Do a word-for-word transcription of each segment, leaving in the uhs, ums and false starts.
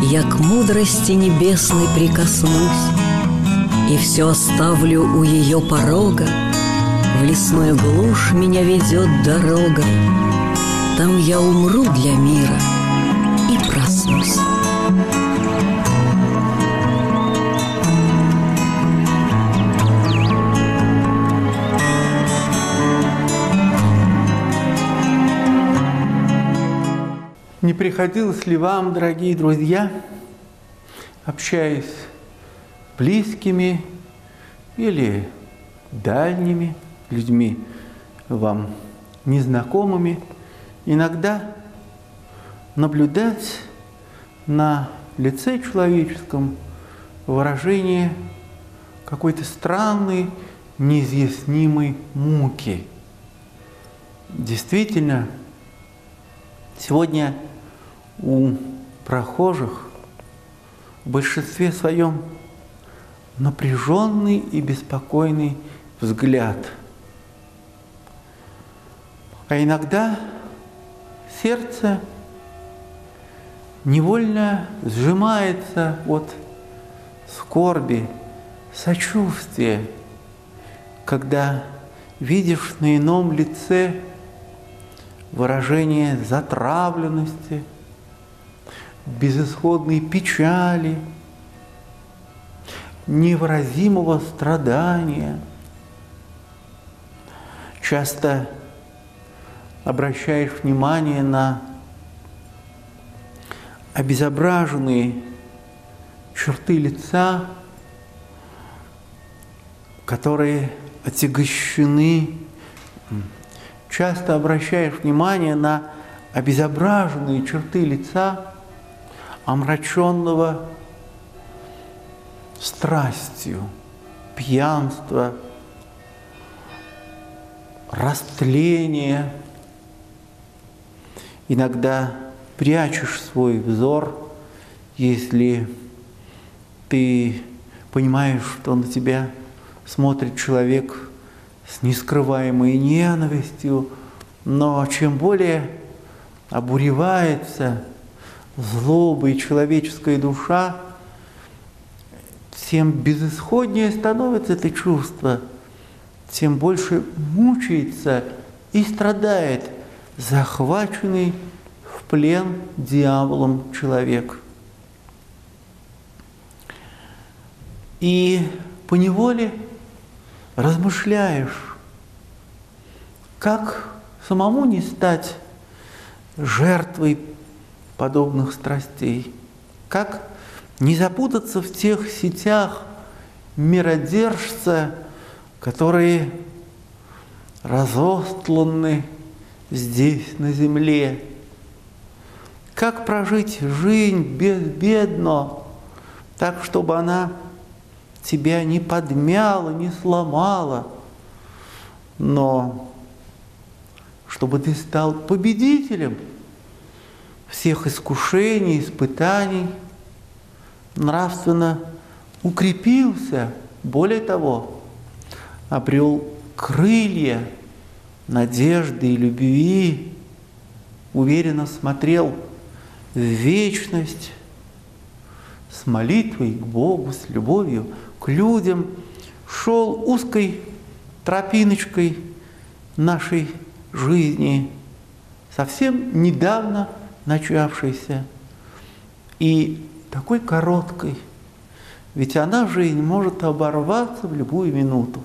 я к мудрости небесной прикоснусь и все оставлю у ее порога. В лесную глушь меня ведет дорога, там я умру для мира и проснусь. Не приходилось ли вам, дорогие друзья, общаясь с близкими или дальними людьми, вам незнакомыми, иногда наблюдать на лице человеческом выражение какой-то странной, неизъяснимой муки? Действительно, сегодня у прохожих в большинстве своем напряженный и беспокойный взгляд. А иногда сердце невольно сжимается от скорби, сочувствия, когда видишь на ином лице выражение затравленности, безысходной печали, невыразимого страдания. Часто обращаешь внимание на обезображенные черты лица, которые отягощены. Часто обращаешь внимание на обезображенные черты лица, омраченного страстью, пьянства, растления. Иногда прячешь свой взор, если ты понимаешь, что на тебя смотрит человек с нескрываемой ненавистью, но чем более обуревается злобой человеческая душа, тем безысходнее становится это чувство, тем больше мучается и страдает захваченный в плен дьяволом человек. И поневоле размышляешь, как самому не стать жертвой подобных страстей, как не запутаться в тех сетях миродержца, которые разостланы здесь, на земле. Как прожить жизнь безбедно, так, чтобы она тебя не подмяла, не сломала, но чтобы ты стал победителем всех искушений, испытаний, нравственно укрепился, более того, обрел крылья надежды и любви, уверенно смотрел в вечность с молитвой к Богу, с любовью к людям, шел узкой тропиночкой нашей жизни, совсем недавно начавшейся, и такой короткой, ведь она, жизнь, может оборваться в любую минуту.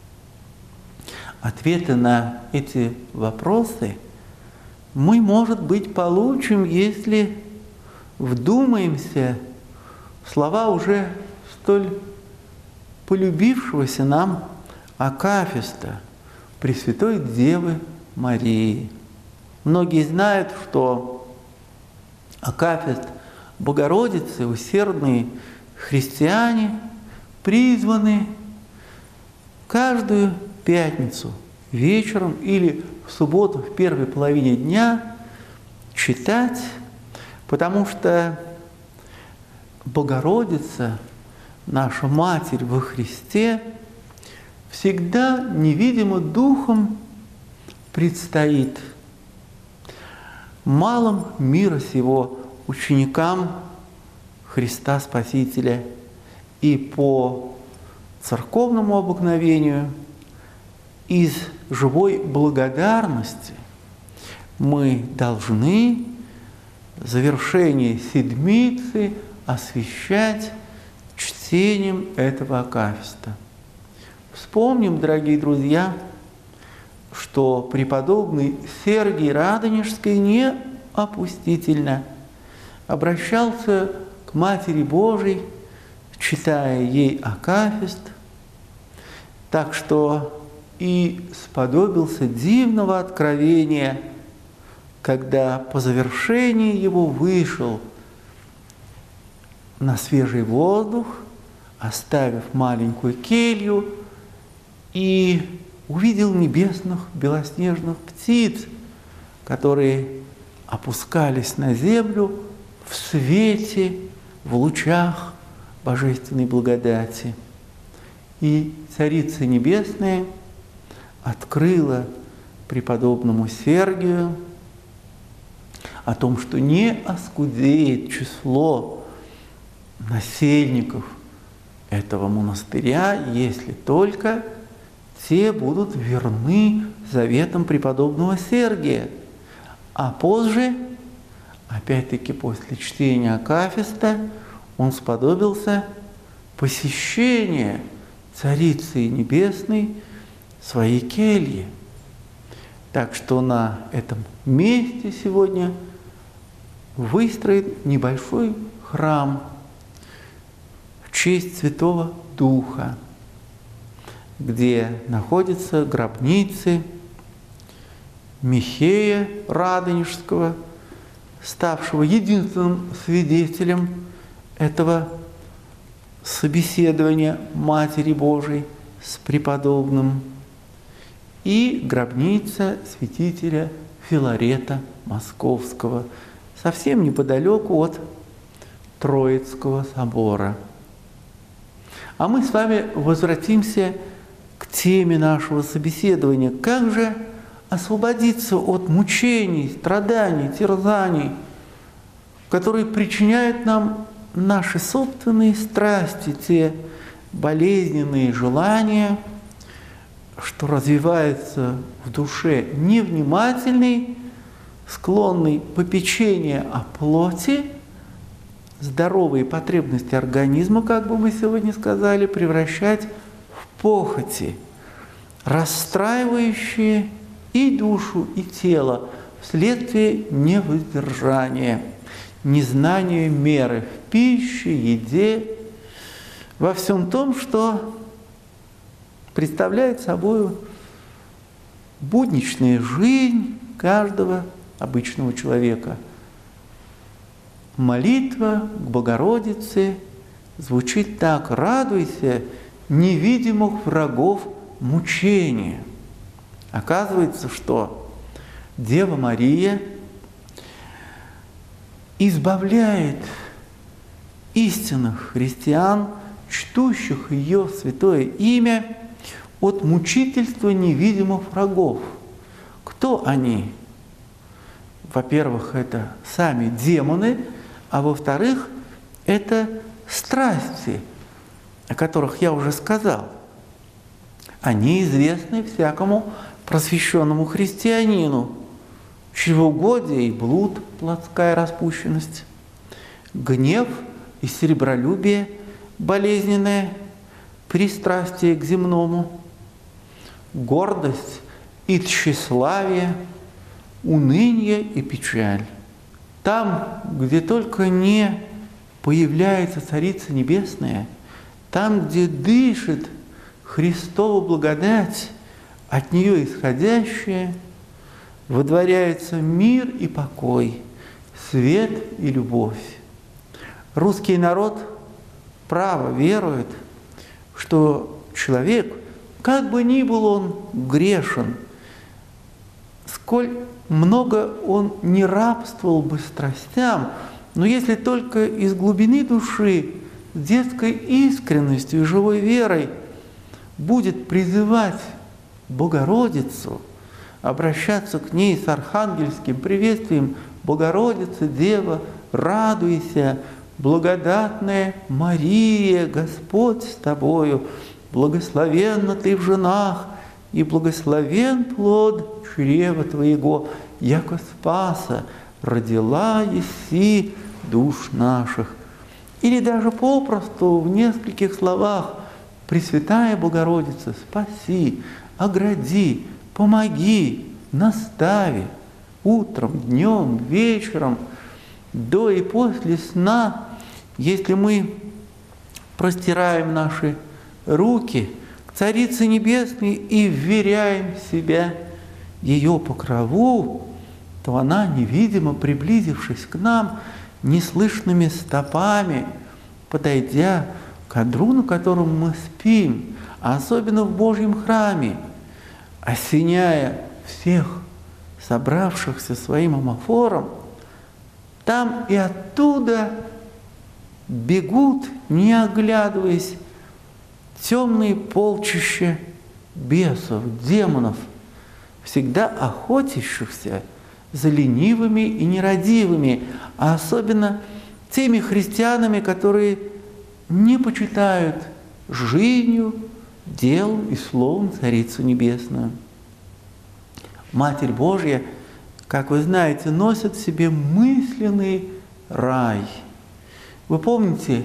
Ответы на эти вопросы мы, может быть, получим, если вдумаемся в слова уже столь полюбившегося нам акафиста Пресвятой Девы Марии. Многие знают, что акафист Богородицы, усердные христиане, призваны каждую пятницу вечером или в субботу в первой половине дня читать, потому что Богородица, наша Матерь во Христе, всегда невидимо духом предстоит малым мира сего ученикам Христа Спасителя. И по церковному обыкновению из живой благодарности мы должны завершение седмицы освящать чтением этого акафиста. Вспомним, дорогие друзья, что преподобный Сергий Радонежский не опустительно обращался к Матери Божией, читая ей акафист, так что и сподобился дивного откровения, когда по завершении его вышел на свежий воздух, оставив маленькую келью, и увидел небесных белоснежных птиц, которые опускались на землю в свете, в лучах божественной благодати. И Царица Небесная открыла преподобному Сергию о том, что не оскудеет число насельников этого монастыря, если только те будут верны заветам преподобного Сергия. А позже, опять-таки после чтения акафиста, он сподобился посещения Царицы Небесной своей кельи. Так что на этом месте сегодня выстроит небольшой храм в честь Святого Духа, где находятся гробницы Михея Радонежского, ставшего единственным свидетелем этого собеседования Матери Божией с преподобным, и гробница святителя Филарета Московского, совсем неподалеку от Троицкого собора. А мы с вами возвратимся к теме нашего собеседования. Как же освободиться от мучений, страданий, терзаний, которые причиняют нам наши собственные страсти, те болезненные желания, что развивается в душе невнимательный, склонный попечения о плоти, здоровые потребности организма, как бы мы сегодня сказали, превращать в похоти, расстраивающие и душу, и тело вследствие невоздержания, незнания меры в пище, еде, во всем том, что представляет собой будничная жизнь каждого обычного человека. Молитва к Богородице звучит так: «Радуйся невидимых врагов мучения». Оказывается, что Дева Мария избавляет истинных христиан, чтущих ее святое имя, от мучительства невидимых врагов. Кто они? Во-первых, это сами демоны, а во-вторых, это страсти, о которых я уже сказал. Они известны всякому просвещенному христианину: чревоугодие и блуд, плотская распущенность, гнев и серебролюбие болезненное, пристрастие к земному, гордость и тщеславие, уныние и печаль. Там, где только не появляется Царица Небесная, там, где дышит Христова благодать, от нее исходящая, водворяется мир и покой, свет и любовь. Русский народ право верует, что человек, как бы ни был он грешен, сколь много он не рабствовал бы страстям, но если только из глубины души, с детской искренностью и живой верой будет призывать Богородицу, обращаться к ней с архангельским приветствием: «Богородица, Дева, радуйся, Благодатная Мария, Господь с тобою, благословенна ты в женах, и благословен плод чрева твоего, яко спаса родила еси душ наших». Или даже попросту в нескольких словах: «Пресвятая Богородица, спаси, огради, помоги, настави утром, днем, вечером, до и после сна». Если мы простираем наши руки к Царице Небесной и вверяем себя ее покрову, то она, невидимо приблизившись к нам, неслышными стопами, подойдя к одру, на котором мы спим, а особенно в Божьем храме, осеняя всех собравшихся своим амофором, там и оттуда бегут, не оглядываясь, темные полчища бесов, демонов, всегда охотящихся за ленивыми и нерадивыми, а особенно теми христианами, которые не почитают жизнью, делом и словом Царицу Небесную. Матерь Божья, как вы знаете, носит в себе мысленный рай. Вы помните,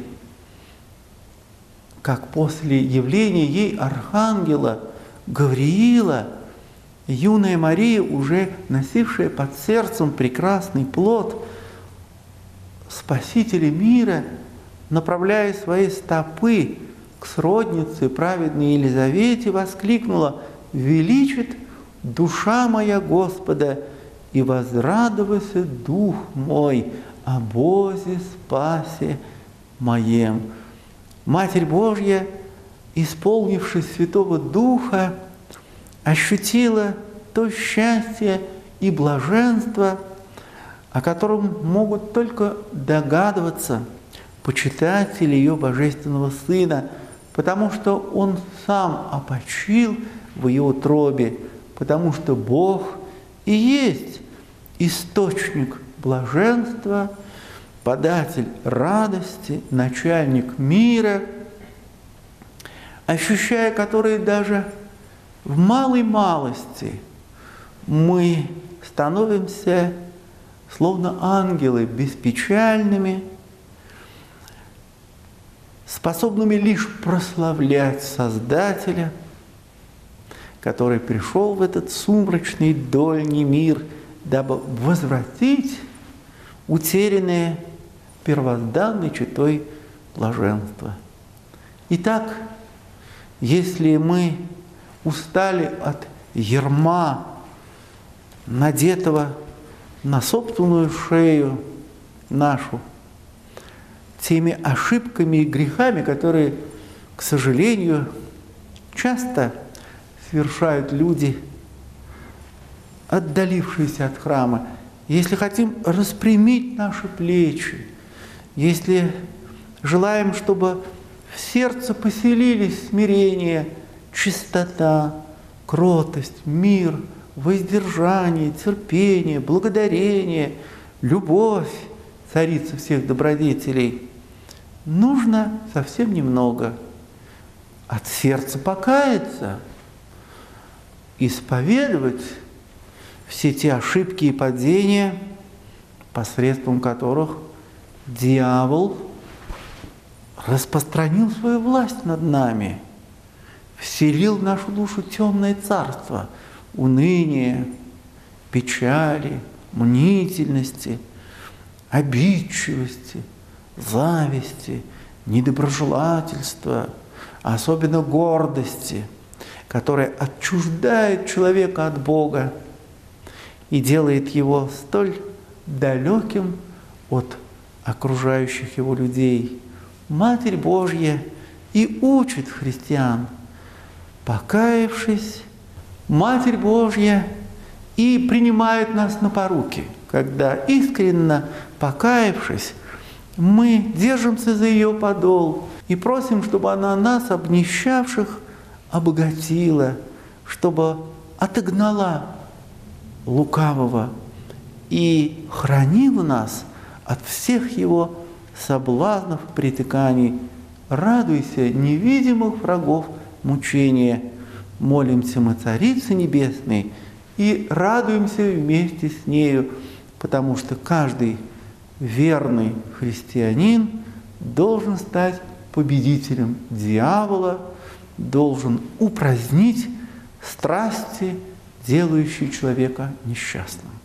как после явления ей архангела Гавриила юная Мария, уже носившая под сердцем прекрасный плод Спасителя мира, направляя свои стопы к сроднице праведной Елизавете, воскликнула: «Величит душа моя Господа, и возрадовался дух мой о Бозе спасе моем». Матерь Божья, исполнившись Святого Духа, ощутила то счастье и блаженство, о котором могут только догадываться почитатели ее Божественного Сына, потому что Он сам опочил в ее утробе, потому что Бог и есть источник блаженства, податель радости, начальник мира, ощущая который даже в малой малости мы становимся словно ангелы, беспечальными, способными лишь прославлять Создателя, который пришел в этот сумрачный дольний мир, дабы возвратить утерянное первозданной читой блаженство. Итак, если мы устали от ярма, надетого на собственную шею нашу, теми ошибками и грехами, которые, к сожалению, часто совершают люди, отдалившиеся от храма, если хотим распрямить наши плечи, если желаем, чтобы в сердце поселились смирение, чистота, кротость, мир, воздержание, терпение, благодарение, любовь, царица всех добродетелей, нужно совсем немного от сердца покаяться, исповедовать все те ошибки и падения, посредством которых дьявол распространил свою власть над нами, вселил в нашу душу темное царство уныния, печали, мнительности, обидчивости, зависти, недоброжелательства, а особенно гордости, которая отчуждает человека от Бога и делает его столь далеким от окружающих его людей. Матерь Божья и учит христиан, покаявшись, Матерь Божья и принимает нас на поруки, когда искренне покаявшись, мы держимся за ее подол и просим, чтобы она нас, обнищавших, обогатила, чтобы отогнала лукавого и хранила нас от всех его соблазнов, притыканий. Радуйся невидимых врагов мучения. Молимся мы Царице Небесной и радуемся вместе с нею, потому что каждый верный христианин должен стать победителем дьявола, должен упразднить страсти, делающие человека несчастным.